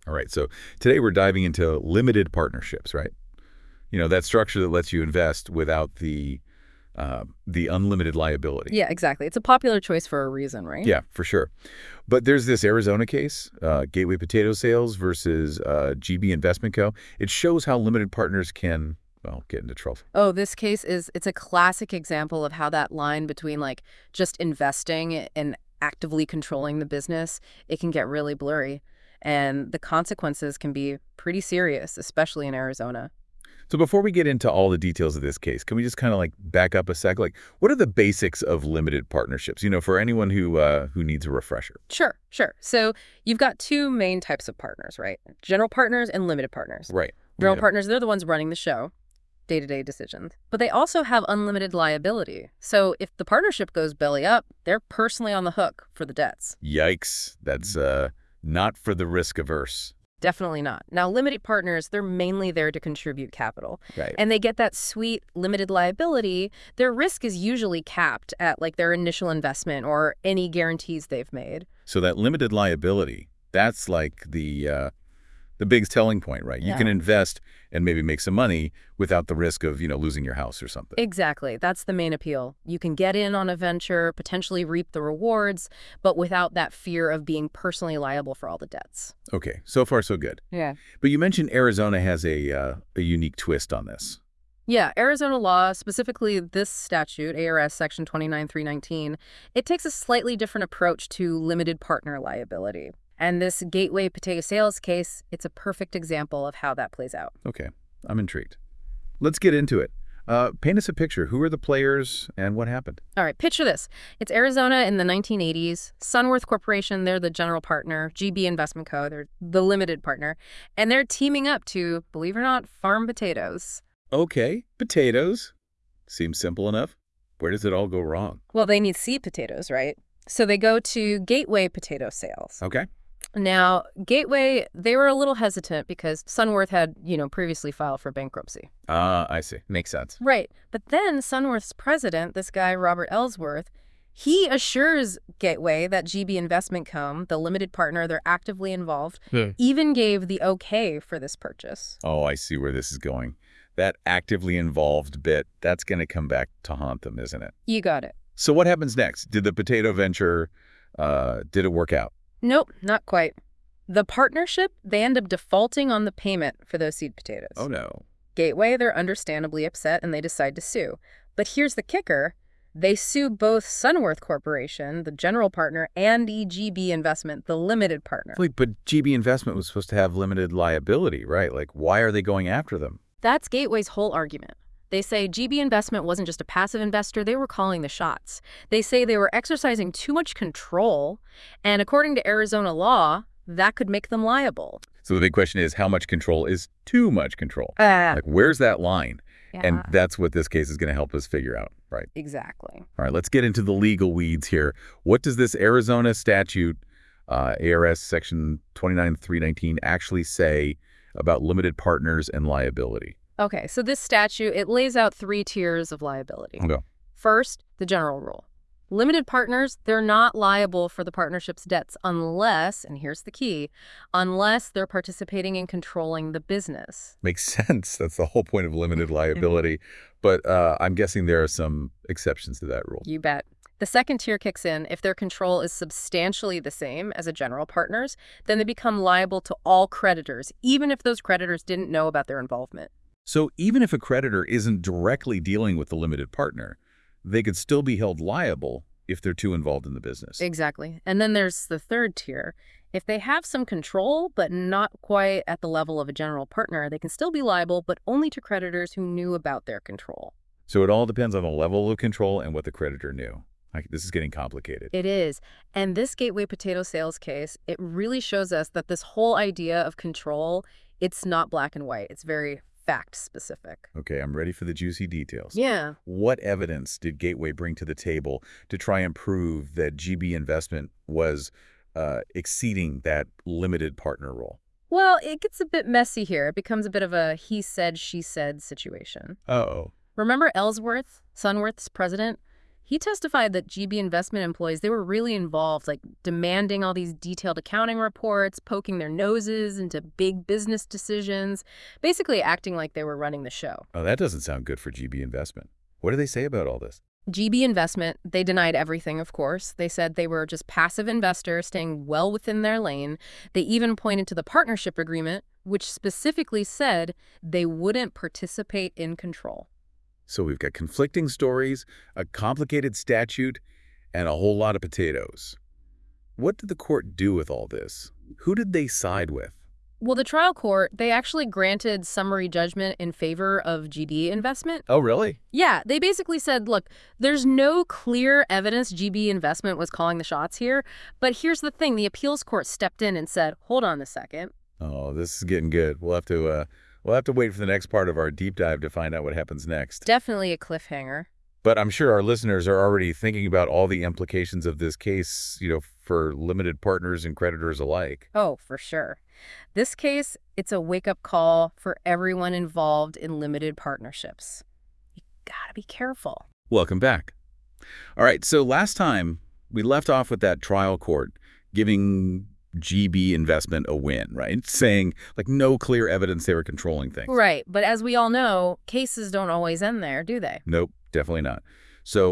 All right, so today we're diving into limited partnerships, right? That structure that lets you invest without the unlimited liability. Yeah, exactly. It's a popular choice for a reason, right? Yeah, for sure. But there's this Arizona case, Gateway Potato Sales versus GB Investment Co. It shows how limited partners can, well, get into trouble. Oh, this case it's a classic example of how that line between like just investing and actively controlling the business, it can get really blurry. And the consequences can be pretty serious, especially in Arizona. So before we get into all the details of this case, can we just kind of like back up a sec? Like, what are the basics of limited partnerships? For anyone who needs a refresher. Sure. So you've got two main types of partners, right? General partners and limited partners. Right. General Yeah. partners, they're the ones running the show, day-to-day decisions. But they also have unlimited liability. So if the partnership goes belly up, they're personally on the hook for the debts. Yikes. That's not for the risk averse. Definitely not. Now, limited partners, they're mainly there to contribute capital. Right. And they get that sweet limited liability. Their risk is usually capped at like their initial investment or any guarantees they've made. So that limited liability, that's like the big selling point, right? You can Yeah. invest and maybe make some money without the risk of, losing your house or something. Exactly. That's the main appeal. You can get in on a venture, potentially reap the rewards, but without that fear of being personally liable for all the debts. Okay, so far so good. Yeah. But you mentioned Arizona has a unique twist on this. Yeah, Arizona law, specifically this statute, ARS Section 29319, it takes a slightly different approach to limited partner liability. And this Gateway Potato Sales case, it's a perfect example of how that plays out. Okay, I'm intrigued. Let's get into it. Paint us a picture. Who are the players and what happened? All right, picture this. It's Arizona in the 1980s. Sunworth Corporation, they're the general partner. GB Investment Co., they're the limited partner. And they're teaming up to, believe it or not, farm potatoes. Okay, potatoes. Seems simple enough. Where does it all go wrong? Well, they need seed potatoes, right? So they go to Gateway Potato Sales. Okay. Now, Gateway, they were a little hesitant because Sunworth had, previously filed for bankruptcy. I see. Makes sense. Right. But then Sunworth's president, this guy, Robert Ellsworth, he assures Gateway that GB Investment Co., the limited partner, they're actively involved, even gave the okay for this purchase. Oh, I see where this is going. That actively involved bit, that's going to come back to haunt them, isn't it? You got it. So what happens next? Did the potato venture, did it work out? Nope, not quite. The partnership, they end up defaulting on the payment for those seed potatoes. Oh, no. Gateway, they're understandably upset and they decide to sue. But here's the kicker. They sue both Sunworth Corporation, the general partner, and EGB Investment, the limited partner. Wait, but GB Investment was supposed to have limited liability, right? Like, why are they going after them? That's Gateway's whole argument. They say GB Investment wasn't just a passive investor, they were calling the shots. They say they were exercising too much control, and according to Arizona law, that could make them liable. So the big question is, how much control is too much control? Yeah. Like, where's that line? And that's what this case is going to help us figure out, right? Exactly. All right, let's get into the legal weeds here. What does this Arizona statute, ARS Section 29319, actually say about limited partners and liability? Okay, so this statute, it lays out 3 tiers of liability. Okay. First, the general rule. Limited partners, they're not liable for the partnership's debts unless, and here's the key, unless they're participating in controlling the business. Makes sense. That's the whole point of limited liability. But I'm guessing there are some exceptions to that rule. You bet. The second tier kicks in if their control is substantially the same as a general partner's, then they become liable to all creditors, even if those creditors didn't know about their involvement. So even if a creditor isn't directly dealing with the limited partner, they could still be held liable if they're too involved in the business. Exactly. And then there's the third tier. If they have some control, but not quite at the level of a general partner, they can still be liable, but only to creditors who knew about their control. So it all depends on the level of control and what the creditor knew. This is getting complicated. It is. And this Gateway Potato Sales case, it really shows us that this whole idea of control, it's not black and white. It's very fact-specific. Okay, I'm ready for the juicy details. Yeah. What evidence did Gateway bring to the table to try and prove that GB Investment was exceeding that limited partner role? Well, it gets a bit messy here. It becomes a bit of a he said, she said situation. Uh-oh. Remember Ellsworth, Sunworth's president? He testified that GB Investment employees, they were really involved, like demanding all these detailed accounting reports, poking their noses into big business decisions, basically acting like they were running the show. Oh, that doesn't sound good for GB Investment. What do they say about all this? GB Investment, they denied everything, of course. They said they were just passive investors staying well within their lane. They even pointed to the partnership agreement, which specifically said they wouldn't participate in control. So we've got conflicting stories, a complicated statute, and a whole lot of potatoes. What did the court do with all this? Who did they side with? Well, the trial court, they actually granted summary judgment in favor of GB Investment. Oh, really? Yeah, they basically said, look, there's no clear evidence GB Investment was calling the shots here, but here's the thing, the appeals court stepped in and said, hold on a second. Oh, this is getting good. We'll have to wait for the next part of our deep dive to find out what happens next. Definitely a cliffhanger. But I'm sure our listeners are already thinking about all the implications of this case, for limited partners and creditors alike. Oh, for sure. This case, it's a wake-up call for everyone involved in limited partnerships. You gotta be careful. Welcome back. All right, so last time we left off with that trial court giving GB Investment a win, right? Saying, no clear evidence they were controlling things. Right, but as we all know, cases don't always end there, do they? Nope, definitely not. So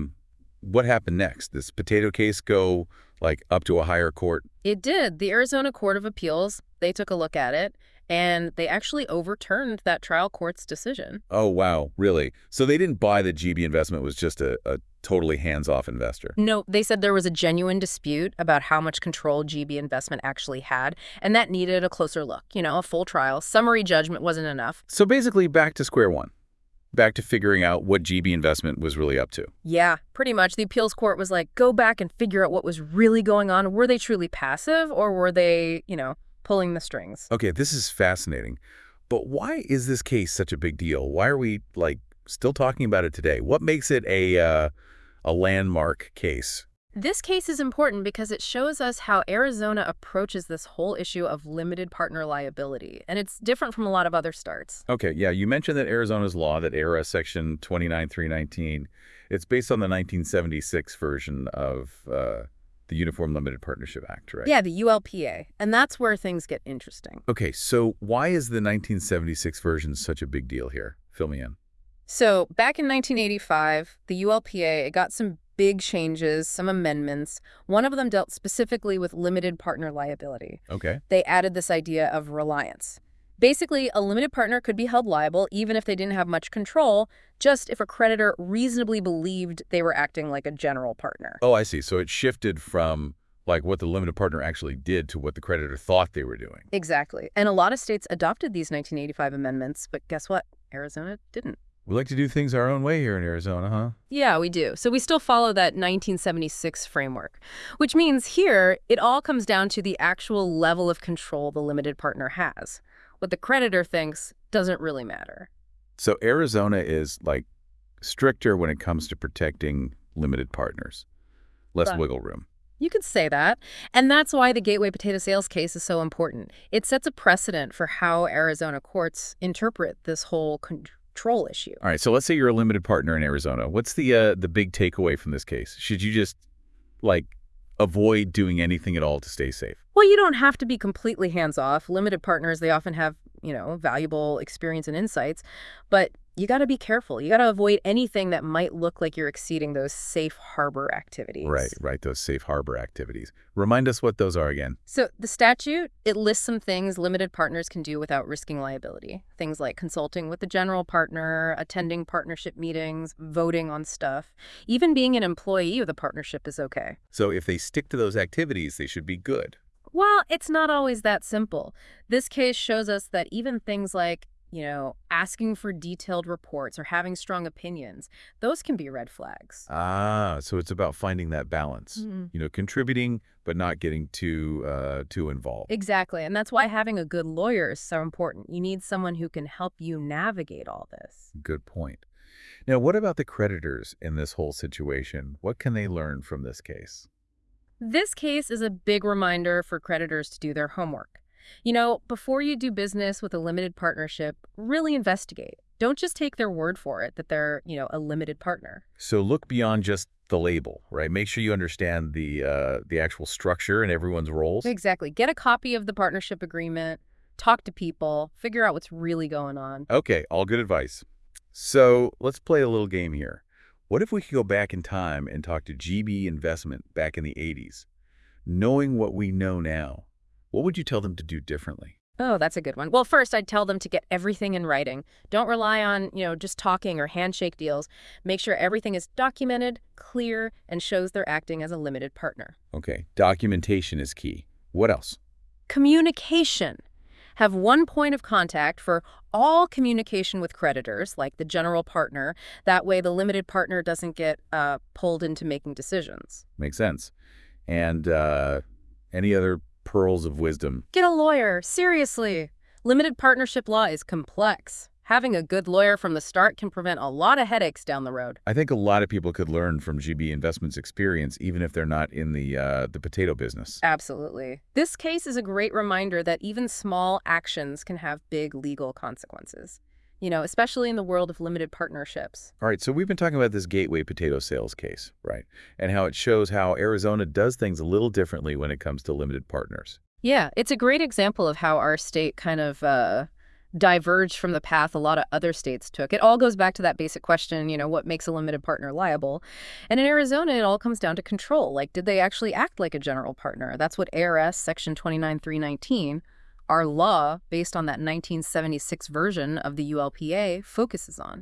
what happened next? This potato case go, up to a higher court? It did. The Arizona Court of Appeals, they took a look at it, and they actually overturned that trial court's decision. Oh, wow, really? So they didn't buy that GB Investment was just a totally hands-off investor? No, they said there was a genuine dispute about how much control GB Investment actually had, and that needed a closer look, a full trial. Summary judgment wasn't enough. So basically back to square one. Back to figuring out what GB Investment was really up to. Yeah, pretty much. The appeals court was like, go back and figure out what was really going on. Were they truly passive, or were they, pulling the strings? Okay, this is fascinating. But why is this case such a big deal? Why are we, still talking about it today? What makes it a landmark case? This case is important because it shows us how Arizona approaches this whole issue of limited partner liability, and it's different from a lot of other starts. Okay, yeah, you mentioned that Arizona's law, that ARS Section 29319, it's based on the 1976 version of the Uniform Limited Partnership Act, right? Yeah, the ULPA, and that's where things get interesting. Okay, so why is the 1976 version such a big deal here? Fill me in. So back in 1985, the ULPA, it got some big changes, some amendments. One of them dealt specifically with limited partner liability. Okay. They added this idea of reliance. Basically, a limited partner could be held liable even if they didn't have much control, just if a creditor reasonably believed they were acting like a general partner. Oh, I see. So it shifted from what the limited partner actually did to what the creditor thought they were doing. Exactly. And a lot of states adopted these 1985 amendments, but guess what? Arizona didn't. We like to do things our own way here in Arizona, huh? Yeah, we do. So we still follow that 1976 framework, which means here it all comes down to the actual level of control the limited partner has. What the creditor thinks doesn't really matter. So Arizona is stricter when it comes to protecting limited partners. Less wiggle room. You could say that. And that's why the Gateway Potato Sales case is so important. It sets a precedent for how Arizona courts interpret this whole control issue. All right, so let's say you're a limited partner in Arizona. What's the big takeaway from this case? Should you just avoid doing anything at all to stay safe? Well, you don't have to be completely hands-off. Limited partners, they often have, valuable experience and insights, but you got to be careful. You got to avoid anything that might look like you're exceeding those safe harbor activities. Right, those safe harbor activities. Remind us what those are again. So the statute, it lists some things limited partners can do without risking liability. Things like consulting with the general partner, attending partnership meetings, voting on stuff. Even being an employee of the partnership is okay. So if they stick to those activities, they should be good. Well, it's not always that simple. This case shows us that even things like, asking for detailed reports or having strong opinions, those can be red flags. Ah, so it's about finding that balance. Mm-hmm. Contributing, but not getting too involved. Exactly. And that's why having a good lawyer is so important. You need someone who can help you navigate all this. Good point. Now, what about the creditors in this whole situation? What can they learn from this case? This case is a big reminder for creditors to do their homework. Before you do business with a limited partnership, really investigate. Don't just take their word for it that they're, a limited partner. So look beyond just the label, right? Make sure you understand the actual structure and everyone's roles. Exactly. Get a copy of the partnership agreement, talk to people, figure out what's really going on. Okay, all good advice. So let's play a little game here. What if we could go back in time and talk to GB Investment back in the 80s? Knowing what we know now, what would you tell them to do differently? Oh, that's a good one. Well, first, I'd tell them to get everything in writing. Don't rely on, just talking or handshake deals. Make sure everything is documented, clear, and shows they're acting as a limited partner. Okay, documentation is key. What else? Communication. Have one point of contact for all communication with creditors, like the general partner. That way, the limited partner doesn't get pulled into making decisions. Makes sense. And any other pearls of wisdom? Get a lawyer. Seriously. Limited partnership law is complex. Having a good lawyer from the start can prevent a lot of headaches down the road. I think a lot of people could learn from GB Investment's experience, even if they're not in the potato business. Absolutely. This case is a great reminder that even small actions can have big legal consequences, especially in the world of limited partnerships. All right, so we've been talking about this gateway potato sales case, right? And how it shows how Arizona does things a little differently when it comes to limited partners. Yeah, it's a great example of how our state kind of diverged from the path a lot of other states took. It all goes back to that basic question, what makes a limited partner liable? And in Arizona, it all comes down to control. Like, did they actually act like a general partner? That's what ARS Section 29319, our law based on that 1976 version of the ULPA, focuses on.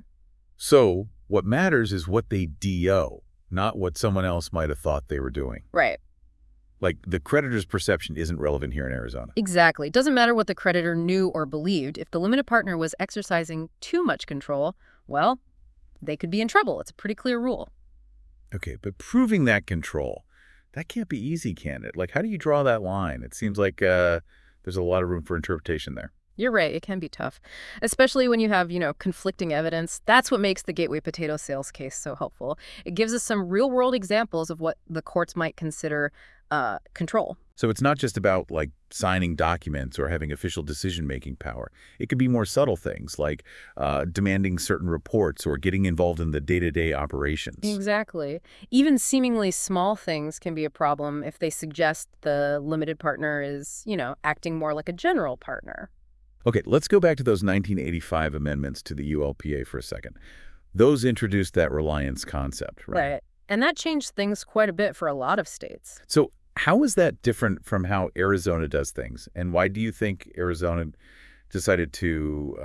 So what matters is what they DO, not what someone else might have thought they were doing. Right. Like, the creditor's perception isn't relevant here in Arizona. Exactly. It doesn't matter what the creditor knew or believed. If the limited partner was exercising too much control, well, they could be in trouble. It's a pretty clear rule. Okay, but proving that control, that can't be easy, can it? Like, how do you draw that line? It seems like there's a lot of room for interpretation there. You're right. It can be tough, especially when you have, conflicting evidence. That's what makes the gateway potato sales case so helpful. It gives us some real-world examples of what the courts might consider control. So it's not just about, like, signing documents or having official decision-making power. It could be more subtle things like demanding certain reports or getting involved in the day-to-day operations. Exactly. Even seemingly small things can be a problem if they suggest the limited partner is, acting more like a general partner. Okay, let's go back to those 1985 amendments to the ULPA for a second. Those introduced that reliance concept, right? Right. And that changed things quite a bit for a lot of states. So how is that different from how Arizona does things? And why do you think Arizona decided to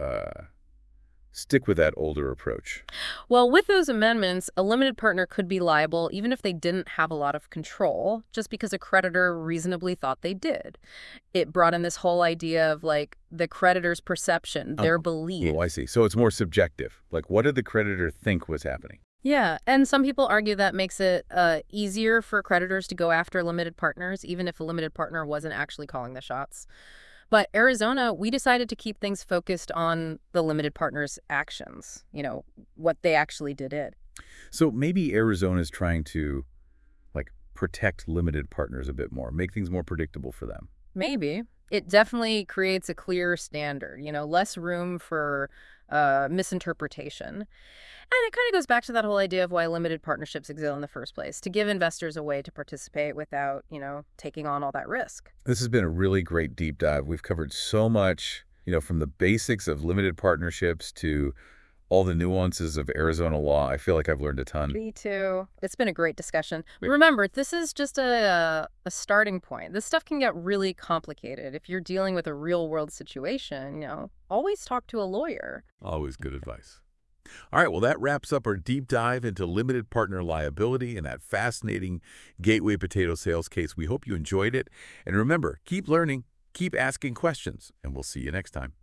stick with that older approach? Well, with those amendments, a limited partner could be liable even if they didn't have a lot of control, just because a creditor reasonably thought they did. It brought in this whole idea of, like, the creditor's perception, their belief. Oh, I see. So it's more subjective. Like, what did the creditor think was happening? Yeah, and some people argue that makes it easier for creditors to go after limited partners, even if a limited partner wasn't actually calling the shots. But Arizona, we decided to keep things focused on the limited partner's actions, what they actually did. So maybe Arizona's trying to, like, protect limited partners a bit more, make things more predictable for them. Maybe. It definitely creates a clear standard, less room for misinterpretation. And it kind of goes back to that whole idea of why limited partnerships exist in the first place, to give investors a way to participate without, taking on all that risk. This has been a really great deep dive. We've covered so much, from the basics of limited partnerships to all the nuances of Arizona law. I feel like I've learned a ton. Me too. It's been a great discussion. But remember, this is just a starting point. This stuff can get really complicated. If you're dealing with a real-world situation, always talk to a lawyer. Always good advice. All right, well, that wraps up our deep dive into limited partner liability and that fascinating gateway potato sales case. We hope you enjoyed it. And remember, keep learning, keep asking questions, and we'll see you next time.